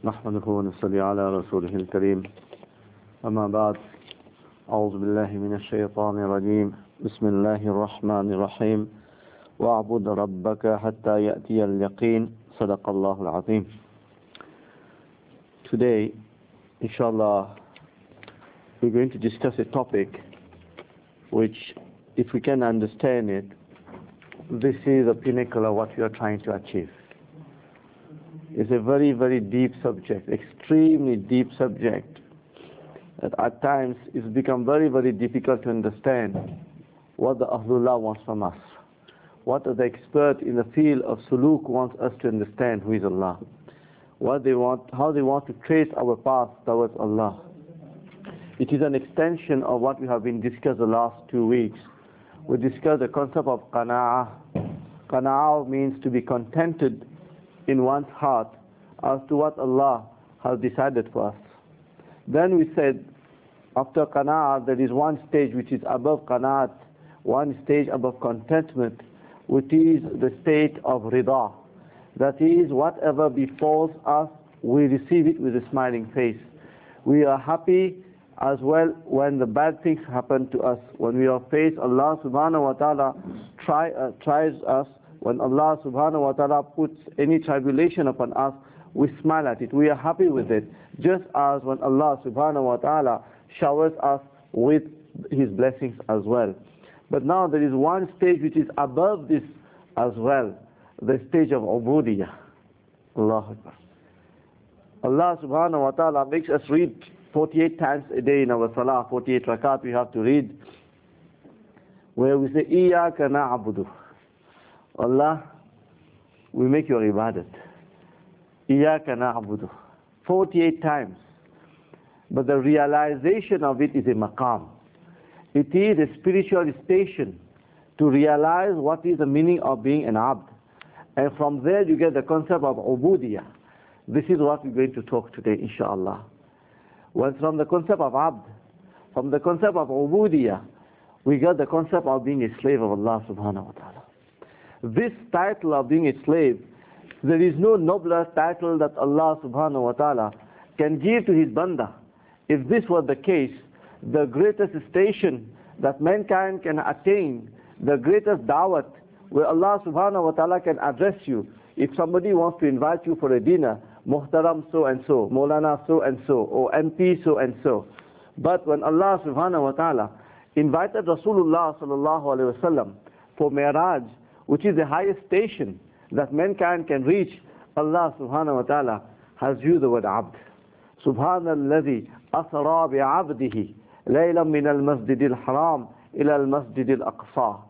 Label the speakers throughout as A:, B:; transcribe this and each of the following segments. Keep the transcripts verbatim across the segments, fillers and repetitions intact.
A: نحمده ونصلي على رسوله الكريم أما بعد أعوذ بالله من الشيطان الرجيم بسم الله الرحمن الرحيم وَاعْبُدْ رَبَّكَ حَتَّى يَأْتِيَ الْيَقِينُ صدق الله العظيم. Today, inshallah, we're going to discuss a topic which, if we can understand it, this is the pinnacle of what we are trying to achieve. It's a very, very deep subject, extremely deep subject, that at times it's become very, very difficult to understand what the Ahlullah wants from us, what the expert in the field of suluk wants us to understand who is Allah, what they want, how they want to trace our path towards Allah. It is an extension of what we have been discussed the last two weeks. We discussed the concept of qana'ah. Qana'ah means to be contented in one's heart as to what Allah has decided for us. Then we said, after qana'ah, there is one stage which is above qana'at, one stage above contentment, which is the state of rida. That is, whatever befalls us, we receive it with a smiling face. We are happy as well when the bad things happen to us. When we are faced, Allah subhanahu wa ta'ala try, uh, tries us. When Allah subhanahu wa ta'ala puts any tribulation upon us, we smile at it. We are happy with it. Just as when Allah subhanahu wa ta'ala showers us with His blessings as well. But now there is one stage which is above this as well. The stage of ubudiyah. Allahu Akbar. Allah subhanahu wa ta'ala makes us read forty-eight times a day in our salah, forty-eight rakat we have to read, where we say, Iyaka na'budu. Allah, we make your ibadat. Iyaka na'budu. forty-eight times. But the realization of it is a maqam. It is a spiritual station to realize what is the meaning of being an abd. And from there you get the concept of ubudiyah. This is what we're going to talk today, inshallah. When from the concept of abd, from the concept of ubudiyah, we get the concept of being a slave of Allah subhanahu wa ta'ala. This title of being a slave, there is no nobler title that Allah subhanahu wa ta'ala can give to His banda. If this were the case, the greatest station that mankind can attain, the greatest da'wat, where Allah subhanahu wa ta'ala can address you. If somebody wants to invite you for a dinner, Muhtaram so and so, Maulana so and so, or M P so and so. But when Allah subhanahu wa ta'ala invited Rasulullah sallallahu alayhi wa sallam for Mi'raj, which is the highest station that mankind can reach, Allah subhanahu wa ta'ala has used the word abd. Subhanalladhi asra bi'abdihi laylan min al-masjid al-haram ila al-masjid al-aqsa.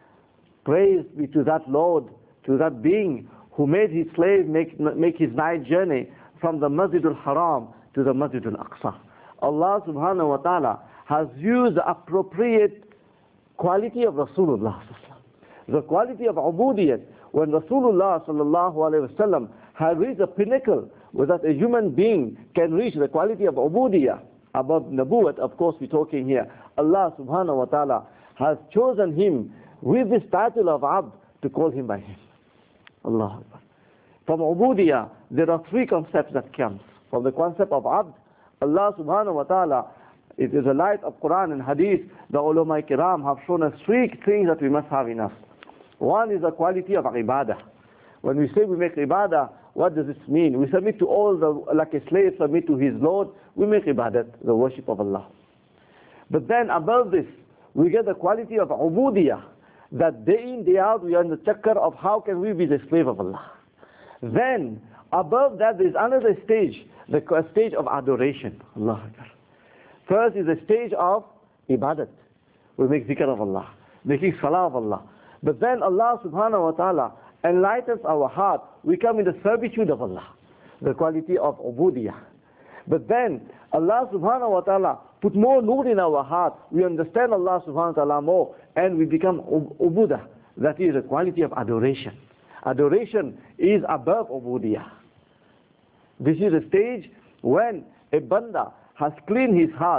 A: Praise be to that Lord, to that being who made his slave make, make his night journey from the Masjid al-Haram to the Masjid al-Aqsa. Allah subhanahu wa ta'ala has used the appropriate quality of Rasulullah. The quality of ubudiyyat, when Rasulullah sallallahu alayhi wa sallam had reached the pinnacle where that a human being can reach the quality of ubudiyyah above nabuwat. Of course we're talking here, Allah subhanahu wa ta'ala has chosen him with this title of abd to call him by him. Allah Akbar. From ubudiyyah, there are three concepts that comes. From the concept of abd, Allah subhanahu wa ta'ala, it is a light of Quran and Hadith, the ulama kiram have shown us three things that we must have in us. One is the quality of ibadah. When we say we make ibadah, what does this mean? We submit to all the, like a slave submit to his Lord, we make ibadah, the worship of Allah. But then above this, we get the quality of ubudiyyah, that day in, day out, we are in the chakkar of how can we be the slave of Allah. Then, above that, there is another stage, the stage of adoration. Allah Akbar. First is the stage of ibadat. We make zikr of Allah, making salah of Allah. But then Allah subhanahu wa ta'ala enlightens our heart. We come in the servitude of Allah, the quality of ubudiyyah. But then Allah subhanahu wa ta'ala put more nur in our heart. We understand Allah subhanahu wa ta'ala more, and we become ubudah. That is a quality of adoration. Adoration is above ubudiyyah. This is a stage when a banda has cleaned his heart.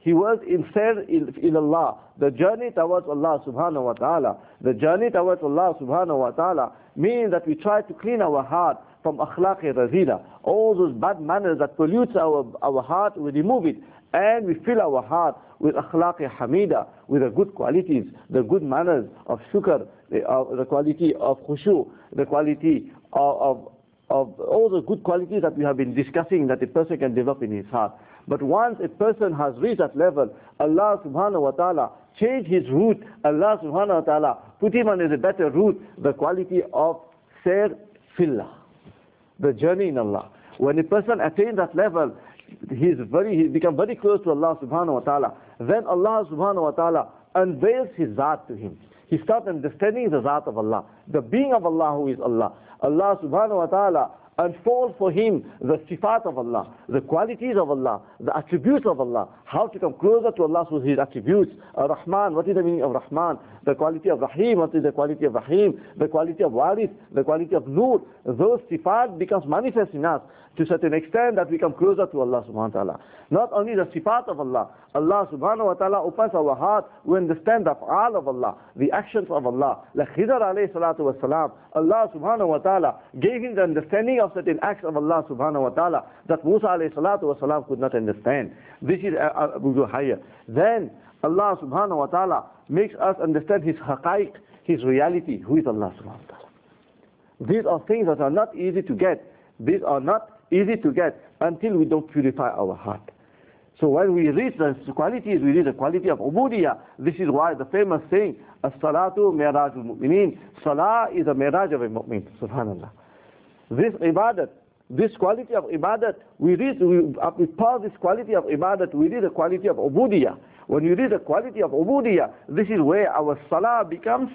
A: He was in sayr in Allah, the journey towards Allah subhanahu wa ta'ala. The journey towards Allah subhanahu wa ta'ala means that we try to clean our heart from akhlaq razila. All those bad manners that pollutes our, our heart, we remove it. And we fill our heart with akhlaq hamida, with the good qualities, the good manners of shukr, the, uh, the quality of khushu, the quality of, of, of all the good qualities that we have been discussing that a person can develop in his heart. But once a person has reached that level, Allah subhanahu wa ta'ala changed his route. Allah subhanahu wa ta'ala put him on a better route, the quality of sayr fillah, the journey in Allah. When a person attains that level, he's very, he's become very close to Allah subhanahu wa ta'ala. Then Allah subhanahu wa ta'ala unveils his Zat to him. He starts understanding the Zat of Allah, the being of Allah who is Allah. Allah subhanahu wa ta'ala unfolds for him the sifat of Allah, the qualities of Allah, the attributes of Allah, how to come closer to Allah through his attributes. Ar-Rahman, what is the meaning of Rahman? The quality of Rahim, what is the quality of Rahim? The quality of Warith, the quality of Nur. Those sifat becomes manifest in us to a certain extent that we come closer to Allah subhanahu wa ta'ala. Not only the sifat of Allah, Allah subhanahu wa ta'ala opens our heart, we understand the af'al of Allah, the actions of Allah. Like Khidr alayhi salatu was salam, Allah subhanahu wa ta'ala gave him the understanding of certain acts of Allah subhanahu wa ta'ala that Musa alayhi salatu was salam could not understand. This is uh, we go higher. Then Allah subhanahu wa ta'ala makes us understand his haqaiq, his reality, who is Allah subhanahu wa ta'ala. These are things that are not easy to get. These are not easy to get until we don't purify our heart. So when we reach the qualities, we reach the quality of ubudiyah. This is why the famous saying, as-salatu mi'rajul mu'minin. Salah is a mi'raj of a mu'min. Subhanallah. This ibadat, this quality of ibadat, we reach, we, we pass this quality of ibadat, we reach the quality of ubudiyah. When you reach the quality of ubudiyah, this is where our salah becomes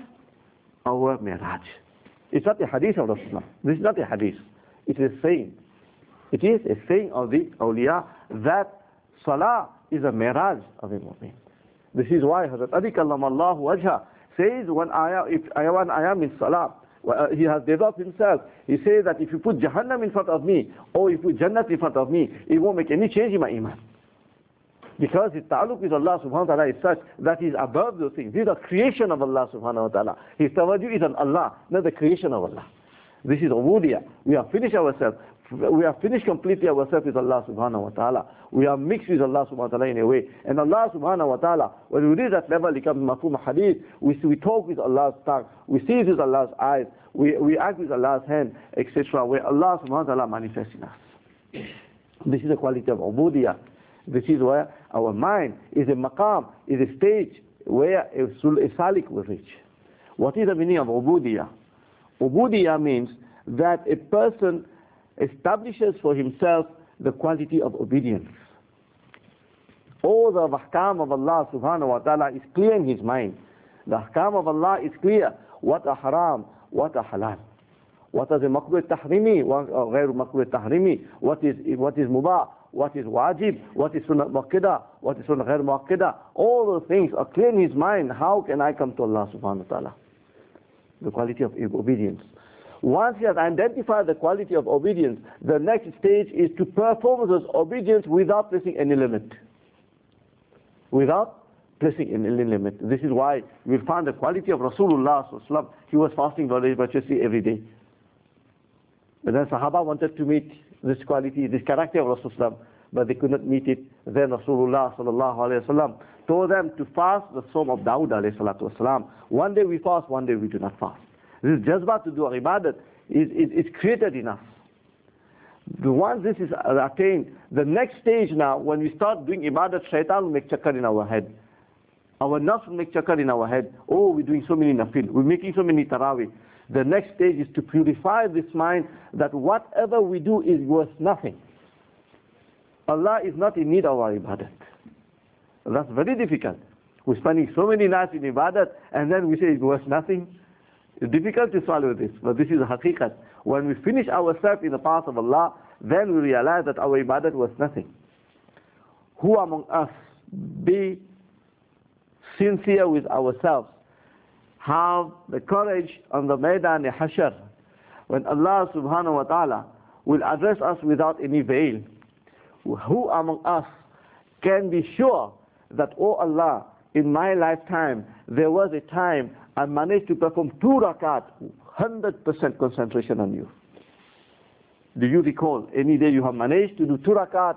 A: our mi'raj. It's not a hadith of Rasulullah. This is not a hadith. It is a saying. It is a saying of the awliya that salah is a miraj of a mu'min. This is why Hazrat Ali kallamallahu wajha says when I, if I, when I am in salah, uh, he has developed himself. He says that if you put Jahannam in front of me, or if you put Jannat in front of me, it won't make any change in my iman. Because his ta'alluq with Allah subhanahu wa ta'ala is such that he is above those things. These are creation of Allah subhanahu wa ta'ala. His tawajjuh is on Allah, not the creation of Allah. This is ubudiyah. We have finished ourselves. We have finished completely ourselves with Allah subhanahu wa ta'ala. We are mixed with Allah subhanahu wa ta'ala in a way. And Allah subhanahu wa ta'ala, when we reach that level, it becomes mafhum hadith. We, we talk with Allah's tongue. We see with Allah's eyes. We, we act with Allah's hand, et cetera. Where Allah subhanahu wa ta'ala manifests in us. This is the quality of ubudiyah. This is where our mind is a maqam, is a stage where a, a salik will reach. What is the meaning of ubudiyah? Ubudiyah means that a person establishes for himself the quality of obedience. All the ahkam of Allah subhanahu wa ta'ala is clear in his mind. The ahkam of Allah is clear. What are haram, what are halal. What is a makruh tahrimi, what are ghayr makruh tahrimi. What is, what is mubah, what is wajib, what is sunnah muakkada, what is sunnah ghayr muakkada. All those things are clear in his mind. How can I come to Allah subhanahu wa ta'ala? The quality of obedience. Once he has identified the quality of obedience, the next stage is to perform this obedience without placing any limit. Without placing any limit. This is why we find the quality of Rasulullah sallallahu alaihi wasallam. He was fasting very virtuously every day. But then Sahaba wanted to meet this quality, this character of Rasulullah, but they could not meet it. Then Rasulullah sallallahu alaihi wasallam told them to fast the Sawm of Dawud alayhi salatu wasalam. One day we fast, one day we do not fast. This jazba to do ibadat is, is, is created in us. The once this is attained, the next stage now, when we start doing ibadat, shaitan will make chakkar in our head. Our nafs will make chakkar in our head. Oh, we're doing so many nafil. We're making so many tarawih. The next stage is to purify this mind that whatever we do is worth nothing. Allah is not in need of our ibadat. That's very difficult. We're spending so many nights in ibadat and then we say it's worth nothing. It's difficult to swallow this, but this is the haqiqat. When we finish ourselves in the path of Allah, then we realize that our ibadat was nothing. Who among us be sincere with ourselves, have the courage on the Maidan al-Hashr, when Allah subhanahu wa ta'ala will address us without any veil. Who among us can be sure that, oh Allah, in my lifetime, there was a time I managed to perform two rakat, one hundred percent concentration on you. Do you recall any day you have managed to do two rakat?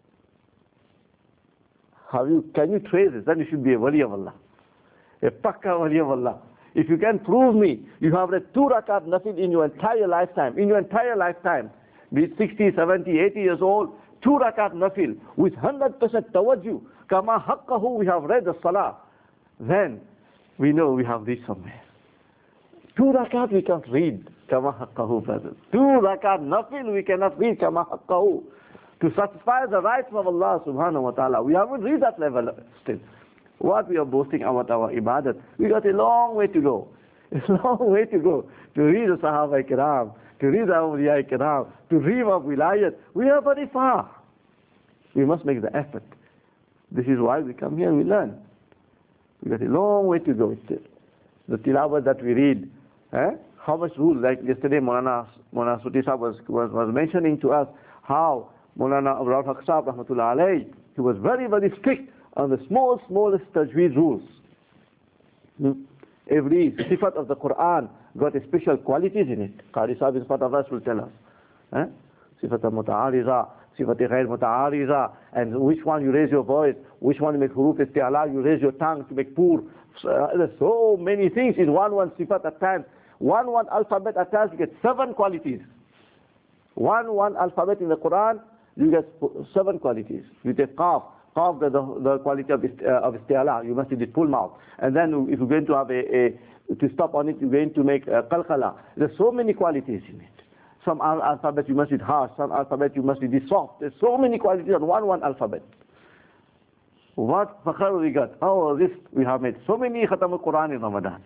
A: Have you, can you trace this? Then you should be a wali of Allah. A pakka wali of Allah. If you can prove me, you have read two rakat nafil in your entire lifetime, in your entire lifetime, be it sixty, seventy, eighty years old, two rakat nafil with one hundred percent tawajjuh, kama haqqahu, we have read the salah, then we know we have reached somewhere. Two rakat we can't read, kama haqqahu, brothers. Two rakat nafil we cannot read, kama haqqahu. To satisfy the rights of Allah subhanahu wa ta'ala, we haven't reached that level still. What we are boasting about our ibadat, we got a long way to go. A long way to go. To read the Sahaba Kiram, to read the Awliya Kiram, to read of Wilayat, we are very far. We must make the effort. This is why we come here and we learn. We got a long way to go still. The tilawat that we read, eh? How much rule, like yesterday Maulana, Maulana Suti Sahab was, was, was mentioning to us how Maulana Abrar Haq Sahab rahmatullah alayhi, he was very, very strict on the small, smallest tajweed rules. Hmm? Every sifat of the Quran got a special qualities in it. Qari Sahib in front of us will tell us. Eh? Sifat al-muta'ariza, sifat al-ghair muta'ariza, and which one you raise your voice, which one you make huruf isti'ala, you raise your tongue to make pur. Uh, there's so many things in one one sifat at times. One one alphabet at times you get seven qualities. One one alphabet in the Quran, you get seven qualities. You take qaf, qaf the, the, the quality of, ist, uh, of isti'ala, you must do the full mouth. And then if you're going to have a, a to stop on it, you're going to make a qalqala. There's so many qualities in it. Some al alphabet you must be harsh, some alphabet you must be soft. There's so many qualities on one one alphabet. What fakhar we got? Oh, this we have made so many khatam al-Quran in Ramadan.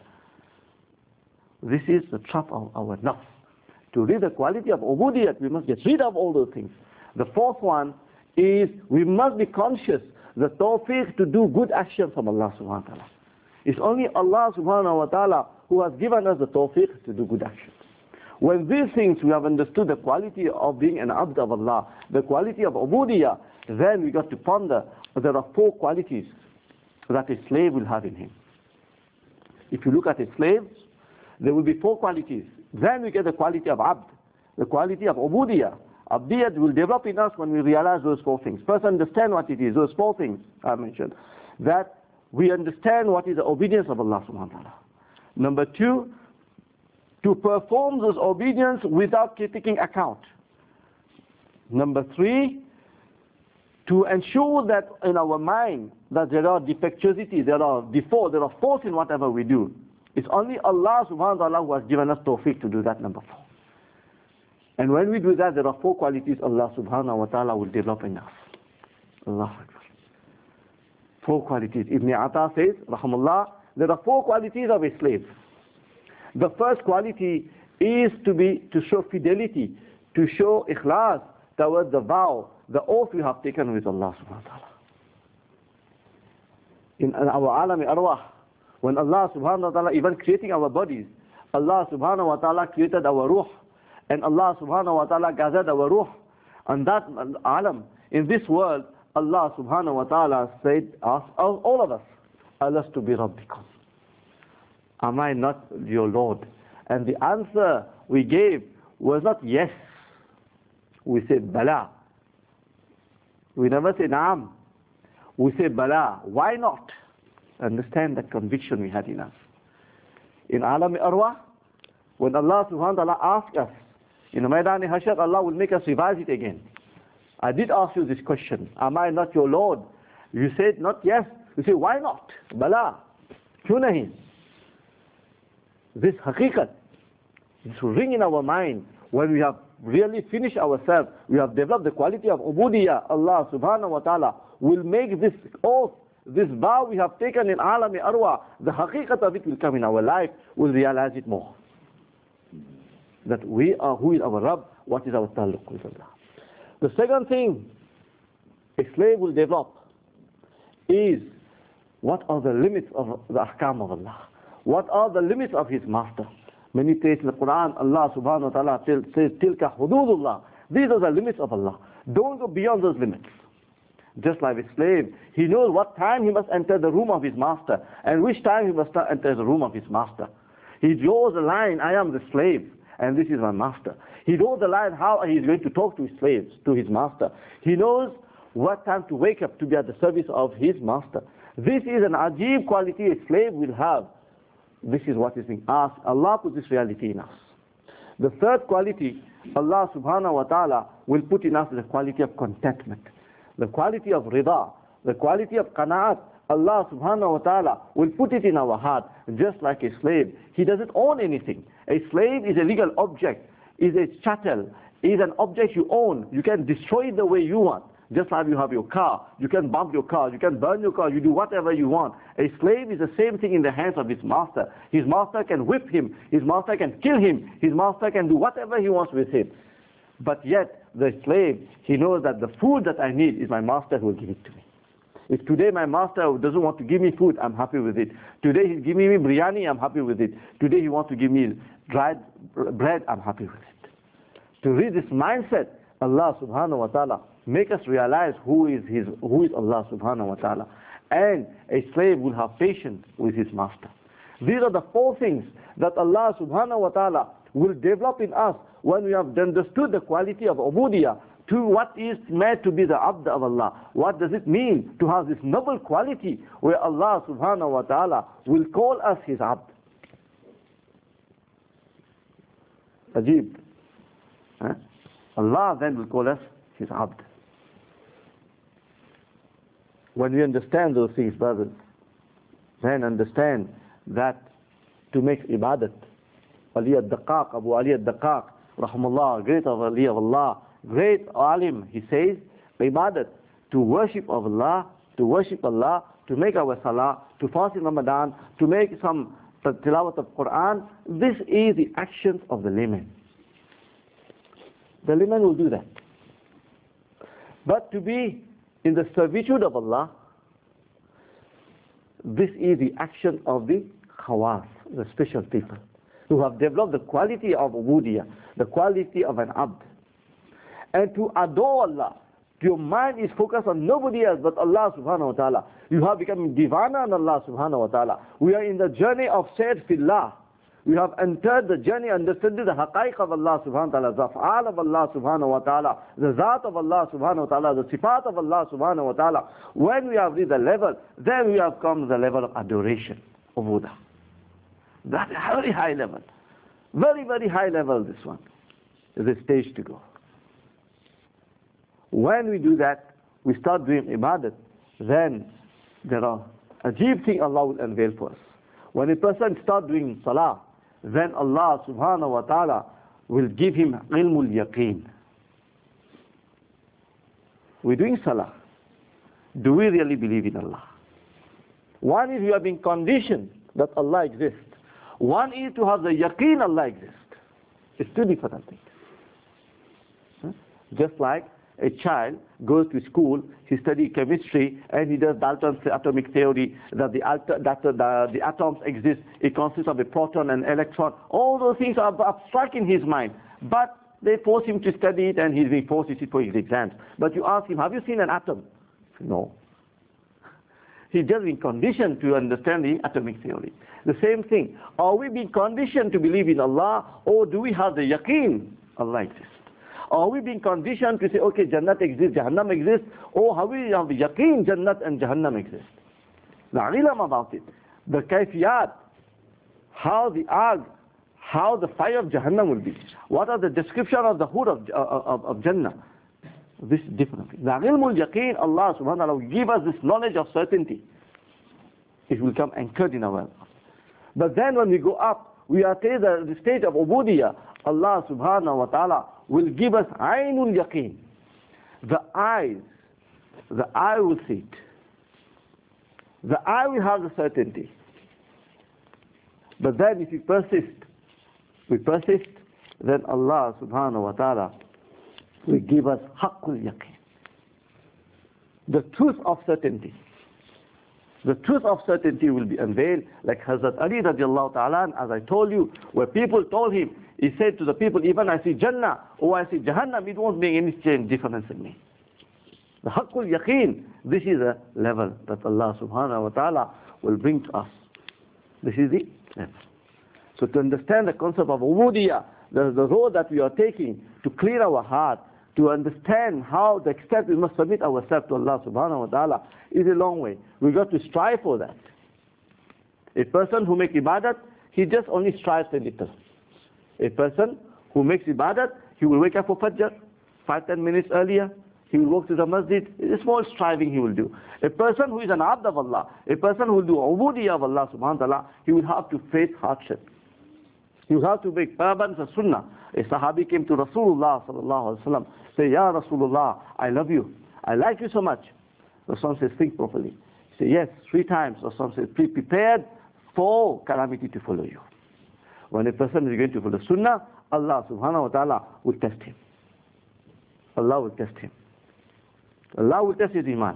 A: This is the trap of our nafs. To read the quality of ubudiyat, we must get rid of all those things. The fourth one is we must be conscious the tawfiq to do good action from Allah subhanahu wa ta'ala. It's only Allah subhanahu wa ta'ala who has given us the tawfiq to do good action. When these things we have understood the quality of being an abd of Allah, the quality of ubudiyah, then we got to ponder there are four qualities that a slave will have in him. If you look at a slave, there will be four qualities. Then we get the quality of abd, the quality of ubudiyah. Abdiyat will develop in us when we realize those four things. First, understand what it is, those four things I mentioned. That we understand what is the obedience of Allah subhanahu wa ta'ala. Number two, to perform this obedience without taking account. Number three, to ensure that in our mind that there are defectuosity, there are defaults, there are faults in whatever we do. It's only Allah subhanahu wa ta'ala who has given us tawfiq to do that, number four. And when we do that, there are four qualities Allah subhanahu wa ta'ala will develop in us. Allahu Akbar. Four qualities. Ibn Ata says, rahimahullah, there are four qualities of a slave. The first quality is to be, to show fidelity, to show ikhlas towards the vow, the oath we have taken with Allah subhanahu wa ta'ala. In our alam arwah, when Allah subhanahu wa ta'ala, even creating our bodies, Allah subhanahu wa ta'ala created our ruh, and Allah subhanahu wa ta'ala gathered our ruh. And that alam, in this world, Allah subhanahu wa ta'ala said, us, all of us, Alastu bi rabbikum. Am I not your Lord? And the answer we gave was not yes. We said bala. We never say naam. We say bala. Why not? Understand that conviction we had in us. In alam arwah, when Allah subhanahu wa ta'ala asked us, in the Maidan Hashar, Allah will make us revise it again. I did ask you this question, am I not your Lord? You said not yes. You say why not? Bala. Kyun nahi? This haqiqat, this will ring in our mind when we have really finished ourselves, we have developed the quality of ubudiyah. Allah subhanahu wa ta'ala will make this oath, this vow we have taken in alam arwah, the haqiqat of it will come in our life, we'll realize it more. That we are, who is our Rabb, what is our talluq with Allah. The second thing a slave will develop is what are the limits of the ahkam of Allah. What are the limits of His master? Many places in the Quran, Allah subhanahu wa ta'ala says, Tilka hududullah. These are the limits of Allah. Don't go beyond those limits. Just like a slave, he knows what time he must enter the room of his master and which time he must not enter the room of his master. He draws a line, I am the slave and this is my master. He draws the line how he is going to talk to his slaves, to his master. He knows what time to wake up to be at the service of his master. This is an ajib quality a slave will have. This is what is being asked. Allah puts this reality in us. The third quality Allah subhanahu wa ta'ala will put in us is the quality of contentment. The quality of rida, the quality of qanaat, Allah subhanahu wa ta'ala will put it in our heart, just like a slave. He doesn't own anything. A slave is a legal object, is a chattel, is an object you own. You can destroy it the way you want. Just like you have your car, you can bump your car, you can burn your car, you do whatever you want. A slave is the same thing in the hands of his master. His master can whip him, his master can kill him, his master can do whatever he wants with him. But yet, the slave, he knows that the food that I need is my master who will give it to me. If today my master doesn't want to give me food, I'm happy with it. Today he's giving me biryani, I'm happy with it. Today he wants to give me dried bread, I'm happy with it. To read this mindset, Allah subhanahu wa ta'ala make us realize who is his, who is Allah subhanahu wa ta'ala. And a slave will have patience with his master. These are the four things that Allah subhanahu wa ta'ala will develop in us when we have understood the quality of ubudiyah to what is meant to be the abd of Allah. What does it mean to have this noble quality where Allah subhanahu wa ta'ala will call us his abd? Ajib. Huh? Allah then will call us his abd. When we understand those things, brothers, then understand that to make ibadat, Ali al-Daqaq, Abu Ali al-Daqaq, rahmullah, great of Ali of Allah, great alim, he says, ibadat, to worship of Allah, to worship Allah, to make our salah, to fast in Ramadan, to make some tilawat of Quran, this is the actions of the layman. The layman will do that. But to be in the servitude of Allah, this is the action of the khawas, the special people, who have developed the quality of ubudiyah, the quality of an abd. And to adore Allah, your mind is focused on nobody else but Allah subhanahu wa ta'ala. You have become divana on Allah subhanahu wa ta'ala. We are in the journey of Sayyid Fillah. We have entered the journey, understood the haqaiq of Allah subhanahu wa ta'ala, the af'al of Allah subhanahu wa ta'ala, the zat of Allah subhanahu wa ta'ala, the sifat of Allah subhanahu wa ta'ala. When we have reached the level, then we have come to the level of adoration, ubudah. That's a very high level. Very, very high level, this one. There's a stage to go. When we do that, we start doing ibadat, then there are ajib thing Allah will unveil for us. When a person starts doing salah, then Allah subhanahu wa ta'ala will give him ilmul yaqeen. We're doing salah. Do we really believe in Allah? One is we have been conditioned that Allah exists. One is to have the yaqeen Allah exists. It's two different things. Huh? Just like a child goes to school, he studies chemistry, and he does Dalton's atomic theory, that the, alter, that the, the atoms exist, it consists of a proton and electron. All those things are abstract in his mind. But they force him to study it, and he's being forced to sit for his exams. But you ask him, have you seen an atom? No. He's just been conditioned to understand the atomic theory. The same thing. Are we being conditioned to believe in Allah, or do we have the yaqeen Allah exists? Are we being conditioned to say, okay, Jannat exists, Jahannam exists, or have we have the yaqeen Jannat and Jahannam exist? The ilm about it, the kayfiyat, how the ag, how the fire of Jahannam will be, what are the description of the hood of, of, of Jannah. This is different. The ilmul yaqeen, Allah subhanahu wa ta'ala will give us this knowledge of certainty. It will come anchored in our life. But then when we go up, we are at the stage of ubudiyah, Allah subhanahu wa ta'ala will give us aynul yaqeen. The eyes, the eye will see it. The eye will have the certainty. But then if we persist, we persist, then Allah subhanahu wa ta'ala will give us haqqul yaqeen. The truth of certainty. The truth of certainty will be unveiled, like Hazrat Ali radiallahu ta'ala, as I told you, where people told him, he said to the people, even I see Jannah or I see Jahannam, it won't make any change, difference in me. The haqqul yaqeen, this is a level that Allah subhanahu wa ta'ala will bring to us. This is the level. So to understand the concept of ubudiyah, the, the road that we are taking to clear our heart, to understand how the extent we must submit ourselves to Allah subhanahu wa ta'ala is a long way. We've got to strive for that. A person who makes ibadat, he just only strives a little. A person who makes ibadat, he will wake up for fajr, five, ten minutes earlier. He will walk to the masjid. It's a small striving he will do. A person who is an abd of Allah, a person who will do ubudiyah of Allah subhanahu wa ta'ala, he will have to face hardship. He will have to make purpose of sunnah. A sahabi came to Rasulullah sallallahu alaihi wasallam, say, Ya Rasulullah, I love you. I like you so much. Rasul says, think properly. He says, yes, three times. Rasul says, be prepared for calamity to follow you. When a person is going to follow sunnah, Allah subhanahu wa ta'ala will test him. Allah will test him. Allah will test his iman.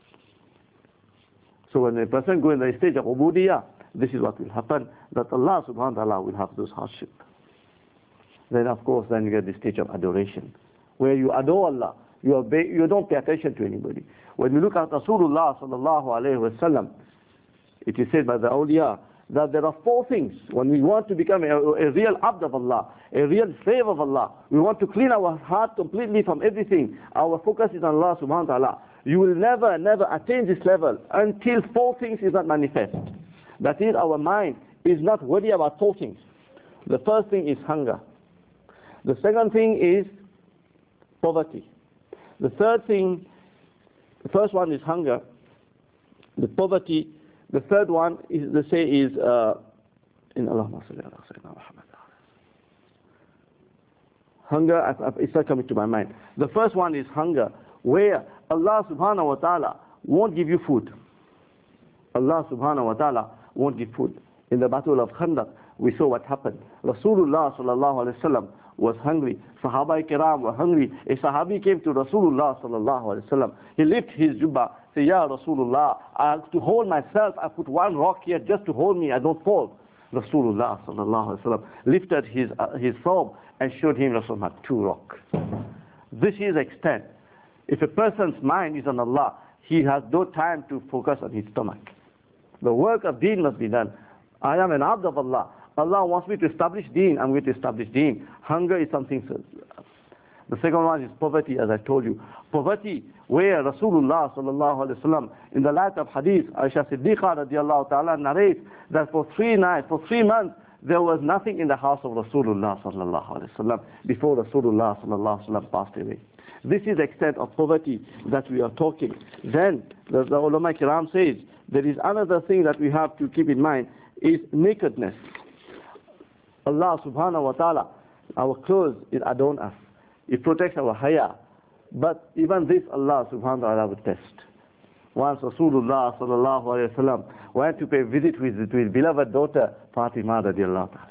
A: So when a person goes in the stage of ubudiyah, this is what will happen, that Allah subhanahu wa ta'ala will have those hardships. Then of course, then you get the stage of adoration, where you adore Allah, you, obey, you don't pay attention to anybody. When you look at Rasulullah sallallahu alayhi wa sallam, it is said by the awliya, that there are four things. When we want to become a, a real abd of Allah, a real slave of Allah, we want to clean our heart completely from everything. Our focus is on Allah subhanahu wa ta'ala. You will never, never attain this level until four things is not manifest. That is, our mind is not worried about four things. The first thing is hunger. The second thing is poverty. The third thing, the first one is hunger, the poverty. The third one is, they say, is uh, in Allahumma salli ala sayyidina Muhammad. Hunger, it's not coming to my mind. The first one is hunger, where Allah subhanahu wa ta'ala won't give you food. Allah subhanahu wa ta'ala won't give food. In the battle of Khandaq, we saw what happened. Rasulullah sallallahu alayhi wa sallam was hungry. Sahaba kiram were hungry. A sahabi came to Rasulullah sallallahu alayhi wa sallam. He lifted his jubba, said, Ya Rasulullah, I have to hold myself. I put one rock here just to hold me. I don't fall. Rasulullah sallallahu alayhi wa sallam lifted his, uh, his robe and showed him Rasulullah had two rocks. This is extent. If a person's mind is on Allah, he has no time to focus on his stomach. The work of deen must be done. I am an abd of Allah. Allah wants me to establish deen. I'm going to establish deen. Hunger is something. The second one is poverty, as I told you. Poverty, where Rasulullah sallallahu alaihi wasallam, in the light of hadith, Aisha Siddiqa radiallahu ta'ala narrates that for three nights, for three months, there was nothing in the house of Rasulullah sallallahu alaihi wasallam before Rasulullah sallallahu alaihi wasallam passed away. This is the extent of poverty that we are talking. Then the, the ulama kiram says there is another thing that we have to keep in mind is nakedness. Allah subhanahu wa ta'ala, our clothes, it adorn us. It protects our haya. But even this Allah subhanahu wa ta'ala will test. Once Rasulullah sallallahu alayhi wa sallam went to pay a visit with, to his beloved daughter Fatima radiallahu ta'ala.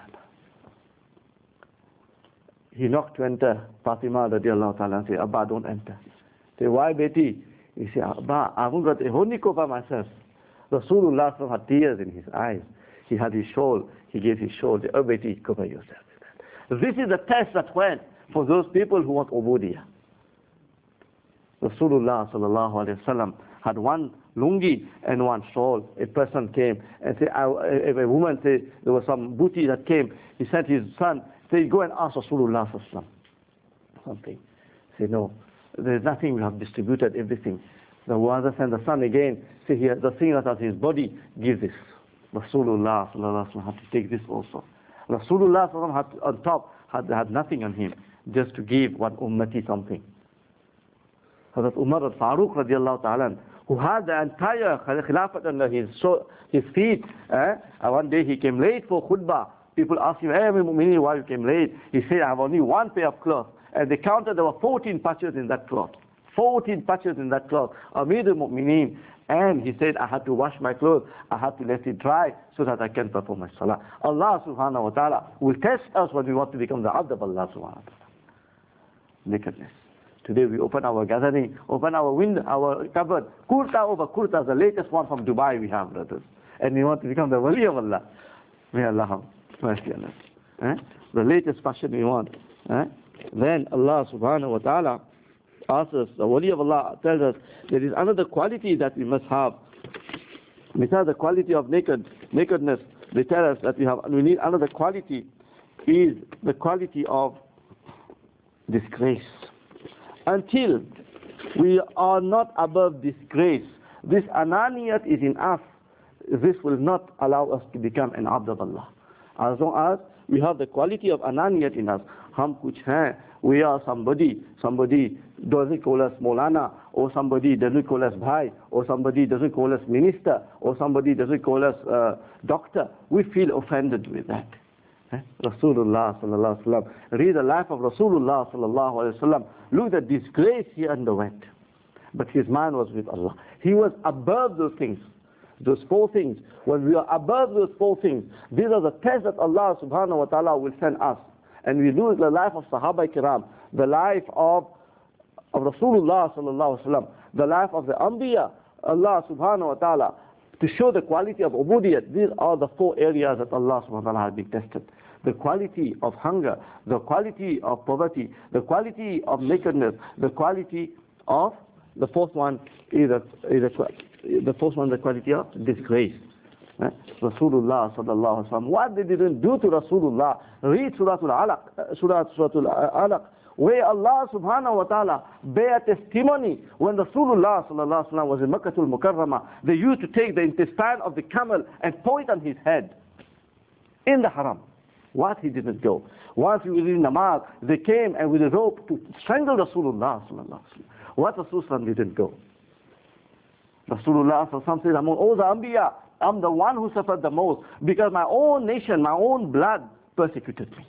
A: He knocked to enter. Fatima radiallahu ta'ala and said, Abba, don't enter. He said, why, Beti? He said, Abba, I haven't got a honeycomb by myself. Rasulullah had tears in his eyes. He had his shawl. He gave his shawl. He said, oh, Beti, cover yourself. This is the test that went for those people who want ubudiyah. Rasulullah sallallahu alayhi wa sallam had one lungi and one shawl. A person came and said, I, a, a woman said, there was some booty that came. He sent his son, said, go and ask Rasulullah sallallahu alayhi wa sallam something. He said, no, there's nothing, we have distributed everything. The mother sent the son again, say, here, the thing that has his body, give this. Rasulullah sallallahu alayhi wa sallam had to take this also. Rasulullah sallallahu alayhi wa sallam had on top, had, had nothing on him, just to give one ummati something. Hazrat Umar al-Faruq radiallahu ta'ala, who had the entire khilafat under his, so, his feet. Eh? And one day he came late for khutbah. People asked him, hey, Mu'mineen, why you came late? He said, I have only one pair of clothes. And they counted, there were fourteen patches in that cloth. fourteen patches in that cloth. Amir al-Mu'mineen. And he said, I had to wash my clothes. I had to let it dry so that I can perform my salah. Allah subhanahu wa ta'ala will test us when we want to become the abd of Allah subhanahu wa ta'ala. Nakedness. Today we open our gathering, open our window, our cupboard, kurta over kurta, the latest one from Dubai we have, brothers. And we want to become the wali of Allah. May Allah have mercy on us. Eh? The latest fashion we want. Eh? Then Allah subhanahu wa ta'ala asks us, the wali of Allah tells us, there is another quality that we must have. Besides the quality of naked, nakedness, they tell us that we have, we need another quality, is the quality of disgrace. Until we are not above disgrace, this ananiyat is in us, this will not allow us to become an abd of Allah. As long as we have the quality of ananiyat in us, hum kuch hain, we are somebody, somebody doesn't call us Maulana, or somebody doesn't call us Bhai, or somebody doesn't call us minister, or somebody doesn't call us uh, doctor, we feel offended with that. Eh? Rasulullah sallallahu alaihi wasallam, read the life of Rasulullah sallallahu alaihi wasallam, look at the disgrace he underwent. But his mind was with Allah. He was above those things. Those four things. When we are above those four things, these are the tests that Allah subhanahu wa ta'ala will send us. And we lose the life of Sahaba Kiram, the life of, of Rasulullah sallallahu alaihi wasallam, the life of the Anbiya, Allah subhanahu wa ta'ala, to show the quality of ubudiyat. These are the four areas that Allah subhanahu wa ta'ala has been tested. The quality of hunger, the quality of poverty, the quality of nakedness, the quality of, the fourth one is, a, is a, the fourth one, the quality of disgrace. Eh? Rasulullah sallallahu alaihi wasallam. What they didn't do to Rasulullah? Read Surah Al-Alaq, Surah Al-Alaq, where Allah subhanahu wa ta'ala bear testimony when Rasulullah sallallahu alaihi wasallam was in Makkah al-Mukarramah. They used to take the intestine of the camel and point on his head in the haram. What he didn't go. Once he was in namaz, they came and with a rope to strangle Rasulullah sallallahu alaihi wasallam. What Rasulullah didn't go. Rasulullah sallallahu alaihi wasallam said, among all the Anbiya, I'm the one who suffered the most because my own nation, my own blood persecuted me.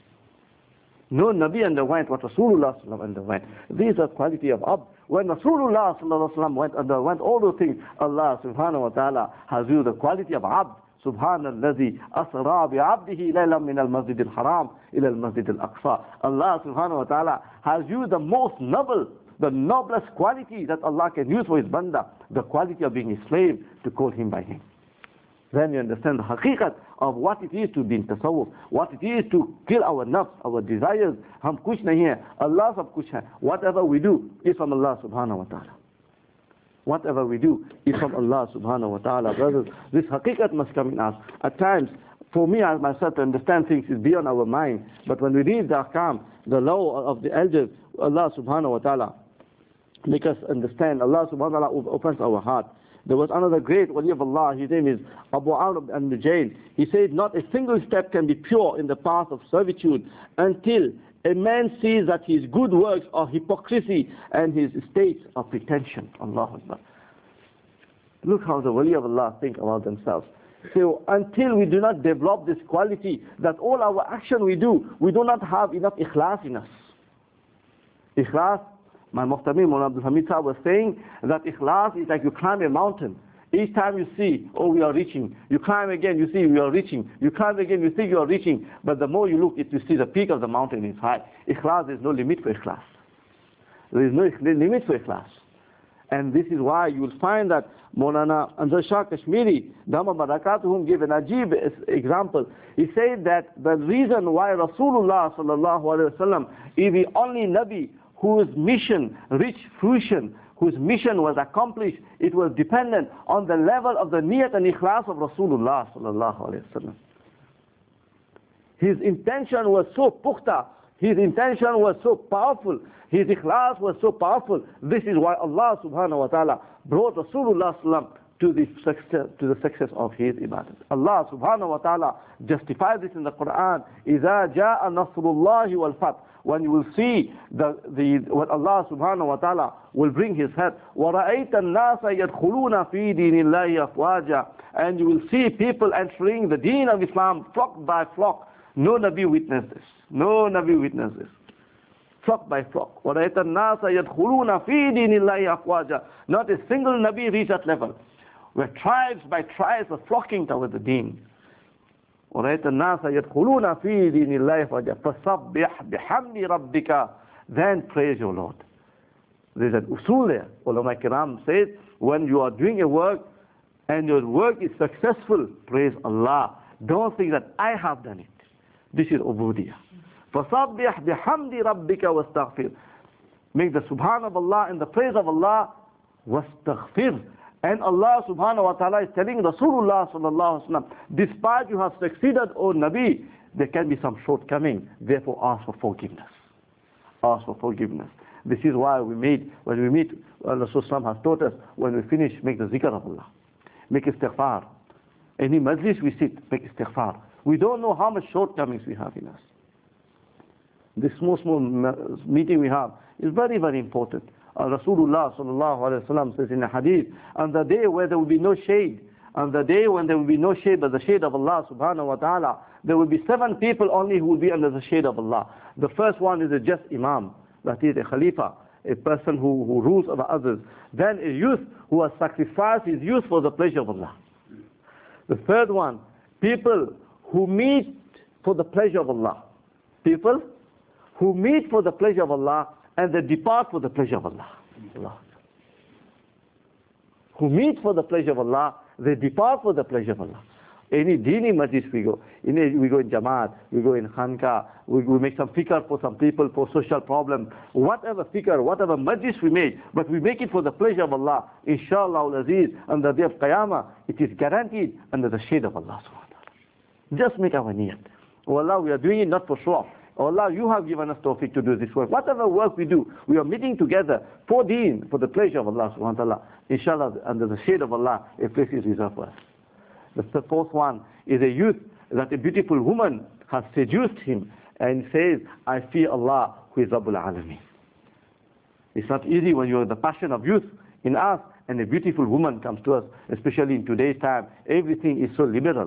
A: No Nabi underwent what Rasulullah sallallahu alaihi wasallam underwent. These are quality of abd. When Rasulullah sallallahu alaihi wasallam went underwent all those things, Allah subhanahu wa ta'ala has used the quality of abd. سبحان الذي أسرى بعبده ليلا من المسجد الحرام إلى المسجد الأقصى. Allah subhanahu wa ta'ala has used the most noble, the noblest quality that Allah can use for his banda, the quality of being a slave, to call him by name. Then you understand the haqiqat of what it is to be in tasawwuf, what it is to kill our nafs, our desires. Hum kuch nahi hai, Allah sab kuch hai. Whatever we do is from Allah subhanahu wa ta'ala. Whatever we do is from Allah subhanahu wa ta'ala. Brothers, this haqiqat must come in us. At times, for me, I myself, to understand things is beyond our mind. But when we read the ahkam, the law of the elders, Allah subhanahu wa ta'ala make us understand. Allah subhanahu wa ta'ala opens our heart. There was another great wali of Allah, his name is Abu Amr al-Nujayn. He said, not a single step can be pure in the path of servitude until a man sees that his good works are hypocrisy and his states are pretension. Allahu Akbar. Look how the wali of Allah think about themselves. So until we do not develop this quality, that all our action we do, we do not have enough ikhlas in us. Ikhlas, my Muhtamim Mawlana Abdul Hamid Sahib was saying that ikhlas is like you climb a mountain. Each time you see, oh, we are reaching. You climb again, you see we are reaching. You climb again, you see you are reaching. But the more you look, it you see the peak of the mountain is high. Ikhlas, there is no limit for ikhlas. There is no limit for ikhlas. And this is why you will find that Maulana Anzar Shah Kashmiri, Dhamma Barakatuhum, gave an ajib example. He said that the reason why Rasulullah sallallahu alaihi wasallam is the only Nabi whose mission reached fruition, whose mission was accomplished, it was dependent on the level of the niyat and ikhlas of Rasulullah sallallahu alaihi wasallam. His intention was so pukhta, his intention was so powerful, his ikhlas was so powerful. This is why Allah subhanahu wa ta'ala brought Rasulullah sallam to the success, to the success of his ibadat. Allah subhanahu wa ta'ala justifies this in the Quran. إِذَا جَاءَ نَصْرُ اللَّهِ وَالْفَتْحِ. When you will see the, the, what Allah subhanahu wa ta'ala will bring his help. وَرَأَيْتَ النَّاسَ يَدْخُلُونَ فِي دِينِ اللَّهِ أَفْوَاجًا. And you will see people entering the deen of Islam flock by flock. No Nabi witnessed this. No Nabi witnessed this. Flock by flock. وَرَأَيْتَ النَّاسَ يَدْخُلُونَ فِي دِينِ اللَّهِ أَفْوَاجًا. Not a single Nabi reached that level, where tribes by tribes are flocking toward the deen. وَرَأَيْتَ النَّاسَ يَدْخُلُونَ فِي دِينِ اللَّهِ أَفْوَاجًا فَسَبِّحْ بِحَمْدِ رَبِّكَ. Then praise your Lord. There is an usul there. Ulama Kiram says, when you are doing a work and your work is successful, praise Allah. Don't think that I have done it. This is ubudiyah. فَصَبِّحْ بِحَمْدِ رَبِّكَ وَاسْتَغْفِرْ. Make the subhan of Allah and the praise of Allah. Wastaghfir. And Allah subhanahu wa ta'ala is telling Rasulullah sallallahu alaihi wasallam, despite you have succeeded, O Nabi, there can be some shortcoming. Therefore ask for forgiveness. Ask for forgiveness. This is why we meet, when we meet, Rasulullah has taught us, when we finish, make the zikr of Allah. Make istighfar. Any majlis we sit, make istighfar. We don't know how much shortcomings we have in us. This small, small meeting we have is very, very important. Uh, Rasulullah sallallahu alaihi wasallam says in a hadith, on the day where there will be no shade, on the day when there will be no shade but the shade of Allah subhanahu wa ta'ala, there will be seven people only who will be under the shade of Allah. The first one is a just imam, that is a khalifa, a person who, who rules over others. Then a youth who has sacrificed his youth for the pleasure of Allah. The third one, people who meet for the pleasure of Allah. People who meet for the pleasure of Allah and they depart for the pleasure of Allah. Allah. Who meet for the pleasure of Allah, they depart for the pleasure of Allah. Any dini majlis we go, in a, we go in Jamaat, we go in Khanka, we, we make some fikr for some people, for social problem, whatever fikr, whatever majlis we make, but we make it for the pleasure of Allah. Inshallah al-Aziz, on the day of Qiyamah, it is guaranteed under the shade of Allah subhanahu wa ta'ala. Just make our niyat. Oh Allah, we are doing it not for show off. Oh Allah, you have given us tawfiq to do this work. Whatever work we do, we are meeting together for deen, for the pleasure of Allah subhanahu wa ta'ala. Inshallah, under the shade of Allah, a place is reserved for us. The fourth one is a youth that a beautiful woman has seduced him and says, I fear Allah who is Rabbul Alameen. It's not easy when you are the passion of youth in us and a beautiful woman comes to us, especially in today's time. Everything is so liberal.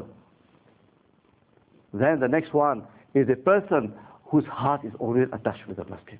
A: Then the next one is a person whose heart is always attached with the masjid.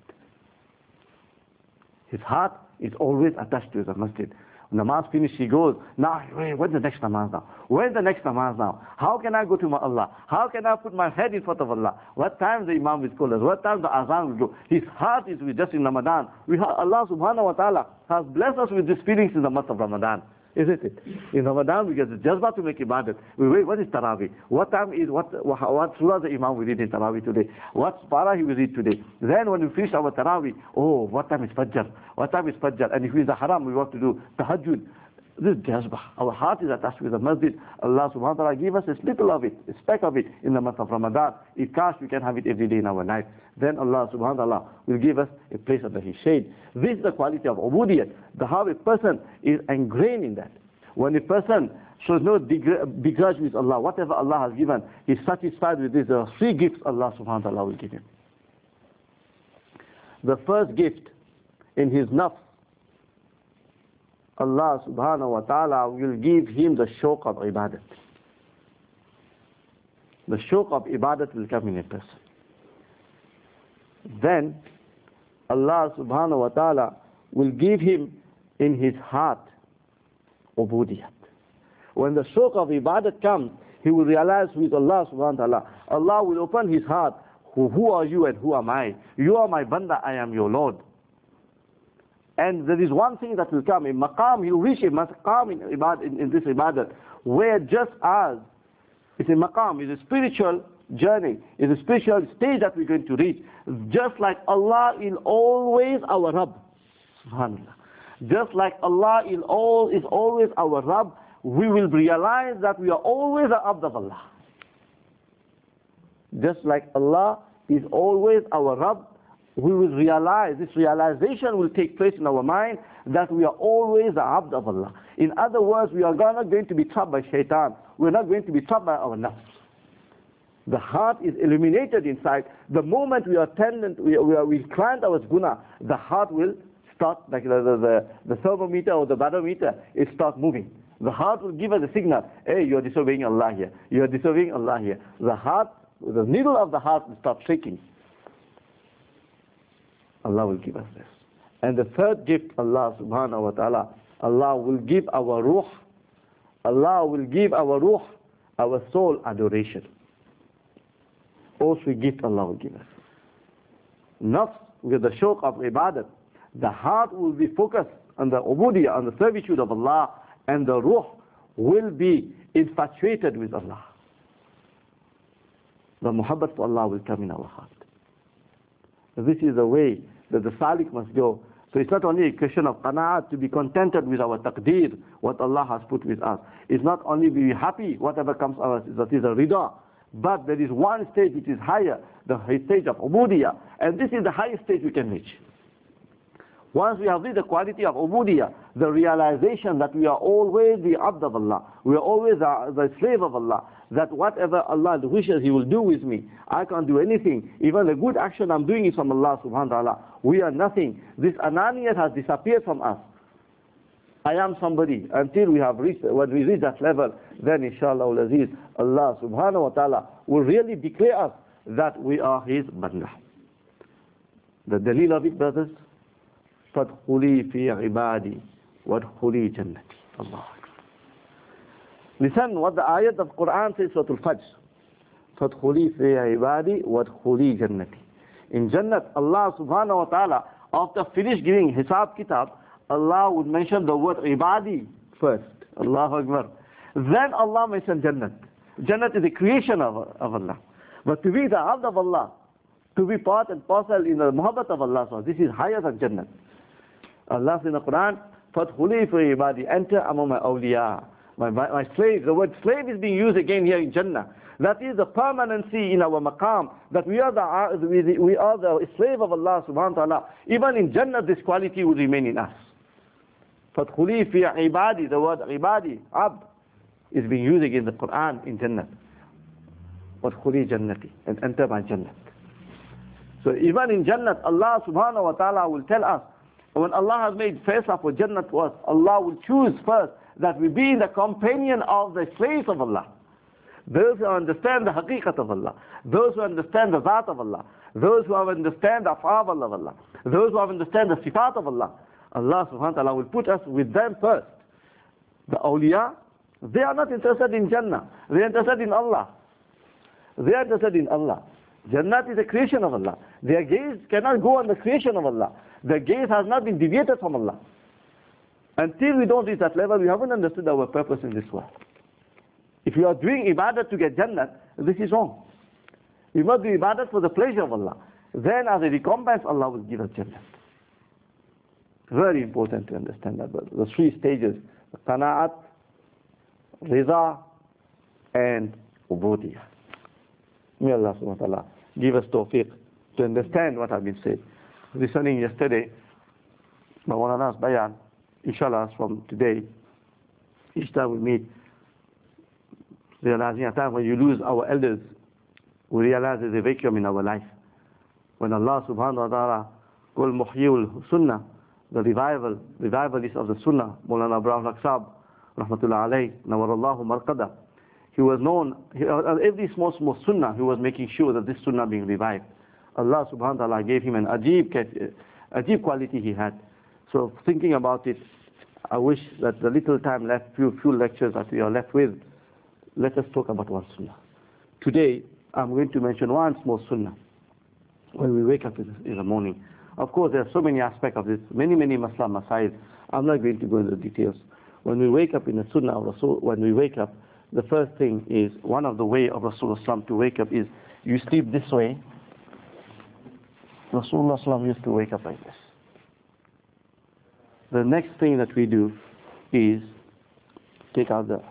A: His heart is always attached to the masjid. When namaz finished, he goes, now, wait, when's the next namaz now? When's the next namaz now? How can I go to my Allah? How can I put my head in front of Allah? What time the imam will call us? What time the azan will go? His heart is with just in Ramadan. We have, Allah subhanahu wa ta'ala has blessed us with these feelings in the month of Ramadan. Isn't it? In Ramadan, we get the jazba to make ibadat. We wait, what is Taraweeh? What time is, what, what surah the Imam will read in Taraweeh today? What parah he will read today? Then when we finish our Taraweeh, oh, what time is Fajr? What time is Fajr? And if it's the haram, we want to do Tahajjud. This jazba. Our heart is attached with the masjid. Allah subhanahu wa ta'ala give us a little of it, a speck of it in the month of Ramadan. If cash, we can have it every day in our life. Then Allah subhanahu wa ta'ala will give us a place under His shade. This is the quality of ubudiyat. The how a person is ingrained in that. When a person shows no begrudge with Allah, whatever Allah has given, he's satisfied with this. There are three gifts Allah subhanahu wa ta'ala will give him. The first gift in his nafs, Allah subhanahu wa ta'ala will give him the shawq of ibadat. The shawq of ibadat will come in a person. Then Allah subhanahu wa ta'ala will give him in his heart ubudiyat. When the shawq of ibadat comes, he will realize who is Allah subhanahu wa ta'ala. Allah will open his heart. Who, who are you and who am I? You are my banda, I am your Lord. And there is one thing that will come, a maqam, he will reach a maqam in, in, in this ibadat, where just as it's a maqam, it's a spiritual journey, it's a spiritual stage that we're going to reach. Just like Allah is always our Rabb. SubhanAllah. Just like Allah is, all, is always our Rabb, we will realize that we are always a Abd of Allah. Just like Allah is always our Rabb, we will realize, this realization will take place in our mind that we are always the abd of Allah. In other words, we are not going to be trapped by shaitan. We are not going to be trapped by our nafs. The heart is illuminated inside. The moment we are tendent, we, we, are, we climb our guna, the heart will start, like the, the, the, the thermometer or the barometer, it starts moving. The heart will give us a signal, hey, you are disobeying Allah here. You are disobeying Allah here. The heart, the needle of the heart will start shaking. Allah will give us this. And the third gift, Allah subhanahu wa ta'ala, Allah will give our ruh, Allah will give our ruh, our soul adoration. All three gifts Allah will give us. Nafs, with the shawq of ibadat, the heart will be focused on the ubudiyah, on the servitude of Allah, and the ruh will be infatuated with Allah. The muhabbat for Allah will come in our heart. This is the way that the salik must go. So it's not only a question of qana'at, to be contented with our taqdeer, what Allah has put with us. It's not only be happy, whatever comes our, that is a rida, but there is one stage which is higher, the stage of ubudiyah, and this is the highest stage we can reach. Once we have reached the quality of ubudiyah, the realization that we are always the abd of Allah, we are always the, the slave of Allah, that whatever Allah wishes He will do with me, I can't do anything. Even the good action I'm doing is from Allah subhanahu wa ta'ala. We are nothing. This ananiyat has disappeared from us. I am somebody. Until we have reached, when we reach that level, then inshallah al-aziz, Allah subhanahu wa ta'ala will really declare us that we are His banda. The dalil of it, brothers, فَادْخُلِي فِي عِبَادِي وَادْخُلِي جَنَّتِي. Allah. Listen what the ayat of Quran says, Surah Al-Fajr. فَادْخُلِي فِي عِبَادِي وَادْخُلِي جَنَّتِي. In Jannat, Allah subhanahu wa ta'ala, after finish giving Hisab Kitab, Allah would mention the word ibadi first. Allahu Akbar. Then Allah mentioned Jannat. Jannat is the creation of, of Allah. But to be the abd of Allah, to be part and parcel in the muhabbat of Allah, so this is higher than Jannat. Allah says in the Quran, فَادْخُلِي فِي عِبَادِي, enter among my awliya, my, my, my slaves. The word slave is being used again here in Jannah. That is the permanency in our maqam, that we are the, we are the slave of Allah subhanahu wa ta'ala. Even in Jannah, this quality will remain in us. فَادْخُلِي فِي عِبَادِي, the word ibadi, abd, is being used again in the Quran in Jannah. وَادْخُلِي جَنَّتِي, and enter my Jannah. So even in Jannah, Allah subhanahu wa ta'ala will tell us, when Allah has made Faisal for Jannah to us, Allah will choose first that we be the companion of the slaves of Allah. Those who understand the haqiqat of Allah, those who understand the Zat of Allah, those who understand the af'al of Allah, those who understand the sifat of Allah, Allah subhanahu wa ta'ala will put us with them first. The awliya, they are not interested in Jannah, they are interested in Allah. They are interested in Allah. Jannat is a creation of Allah. Their gaze cannot go on the creation of Allah. Their gaze has not been deviated from Allah. Until we don't reach that level, we haven't understood our purpose in this world. If you are doing ibadat to get Jannat, this is wrong. You must do ibadat for the pleasure of Allah. Then as a recompense, Allah will give us Jannat. Very important to understand that. The three stages, qana'at, rida, and ubudiyah. May Allah subhanahu wa ta'ala give us tawfiq to understand what I've been saying. Listening yesterday, Mawlana's bayan, inshallah from today, each time we meet, realizing a time when you lose our elders, we realize there's a vacuum in our life. When Allah subhanahu wa ta'ala, Qul Muhyul Sunnah, the revival, revivalist of the Sunnah, Mawlana Ibrahim Laksab, Rahmatullah alayhi, Nawarallahu Marqada, he was known, he, uh, every small, small Sunnah, he was making sure that this Sunnah being revived. Allah subhanahu wa ta'ala gave him an ajib, ajib quality he had. So thinking about it, I wish that the little time left, few, few lectures that we are left with, let us talk about one Sunnah. Today, I'm going to mention one small Sunnah. When we wake up in the, in the morning. Of course, there are so many aspects of this, many, many masla masail. I'm not going to go into the details. When we wake up in the Sunnah of Rasul, when we wake up, the first thing is, one of the way of Rasulullah to wake up is, you sleep this way. Rasulullah used to wake up like this. The next thing that we do is take out the,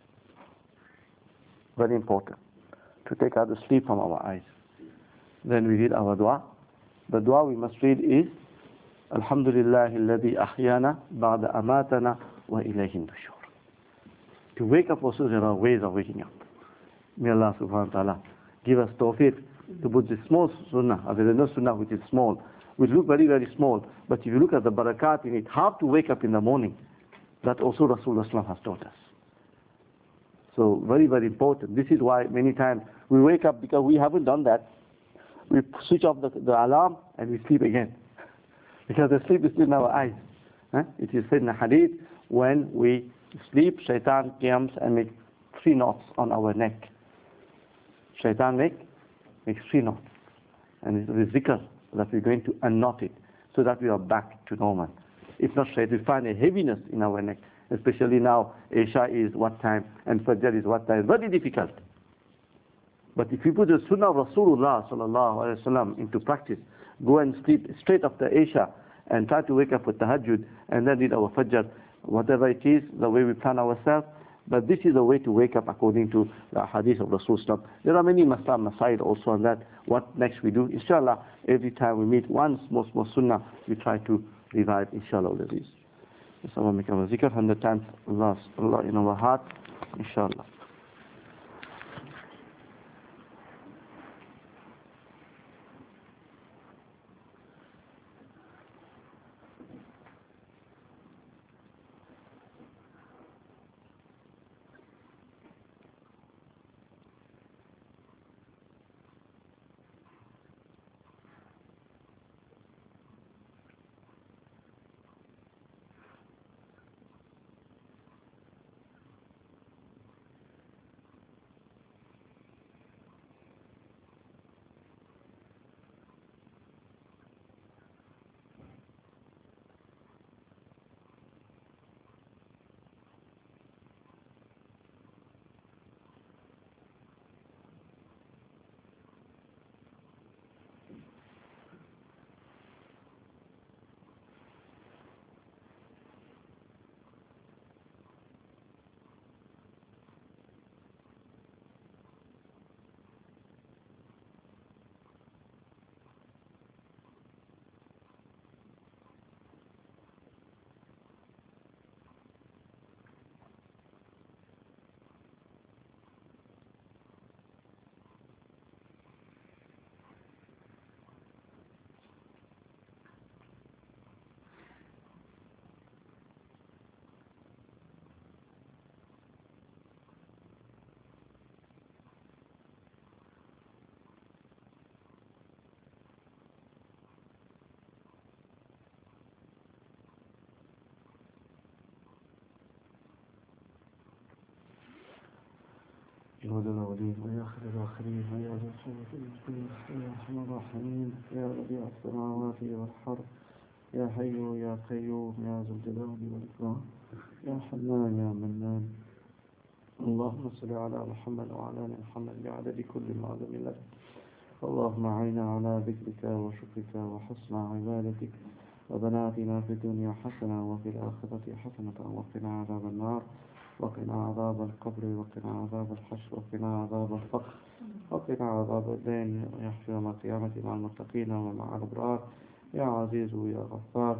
A: very important, to take out the sleep from our eyes. Then we read our dua. The dua we must read is, Alhamdulillahi alladhi ahyana ba'da amatana wa ilayhi nushur. To wake up also, there are ways of waking up. May Allah subhanahu wa ta'ala give us tawfiq to put this small sunnah, there is no sunnah which is small, which look very, very small, but if you look at the barakat in it, how to wake up in the morning, that also Rasulullah has taught us. So very, very important. This is why many times we wake up because we haven't done that. We switch off the, the alarm and we sleep again. Because the sleep is still in our eyes. Huh? It is said in the hadith, when we sleep, shaitan comes and makes three knots on our neck. Shaitan make, makes three knots. And it is zikr that we're going to unknot it so that we are back to normal. If not straight, we find a heaviness in our neck. Especially now, Isha is what time and Fajr is what time. Very difficult. But if you put the Sunnah of Rasulullah sallallahu alaihi wasallam into practice, go and sleep straight after Isha and try to wake up for tahajjud and then read our fajr, whatever it is, the way we plan ourselves. But this is the way to wake up according to the hadith of Rasulullah. There are many masal masail also on that. What next we do? Inshallah, every time we meet one small, small sunnah, we try to revive, inshallah, all of these. Inshallah, make our zikr one hundred times, Allah, Allah in our heart, inshallah. يا ولد الأولين ويا آخر الآخرين ويا ذا القوة المتين يا أرحم الراحمين يا ربيع السماوات والحرب يا حي يا قيوم يا ذا الجلال والإكرام يا حنان يا منان اللهم صل على محمد وعلى آل محمد بعدد كل معظم لك اللهم أعنا على ذكرك وشكرك وحسن عبادتك ربنا آتنا في الدنيا حسنة وفي الآخرة حسنة وقنا عذاب النار وقنا عذاب القبر وقنا عذاب الحشر وقنا عذاب الفقر وقنا عذاب الدين ويحشر يوم القيامة مع المتقين ومع الأبرار يا عزيز يا غفار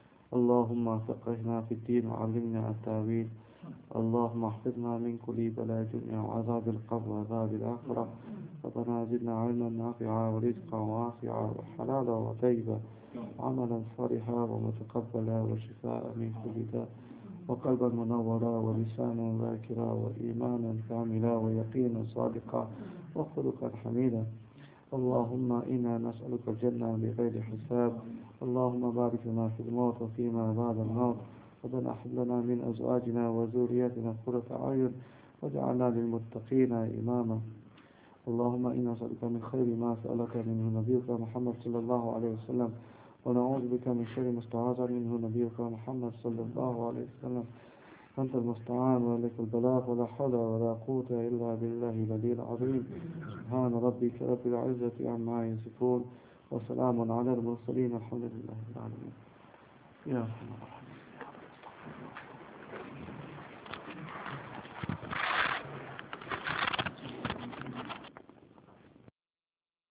A: اللهم فقهنا في الدين وعلمنا التأويل اللهم احفظنا من كل بلاء الدنيا وعذاب القبر وعذاب الآخرة ربنا زدنا علما نافعا ورزقا واسعا وحلالا وطيبا عملا صالحا ومتقبلا وشفاء من كل داء وقلبا منورا ولسانا ذاكرا وإيمانا كاملا ويقينا صادقا وخلقا حميدا اللهم إنا نسألك الجنة بغير حساب اللهم بارك لنا في الموت وفيما بعد الموت ربنا هب لنا من أزواجنا وذرياتنا قرة أعين واجعلنا للمتقين إماما اللهم إنا نسألك من خير ما سألك منه نبيك محمد صلى الله عليه وسلم ونعوذ بك من شر ما استعاذ منه نبيك محمد صلى الله عليه وسلم أنت المستعان ولك البلاغ ولا حول ولا قوة إلا بالله العلي العظيم سبحان ربك رب العزة عما يصفون وسلام على المرسلين الحمد لله رب العالمين يا رحمن الرحيم.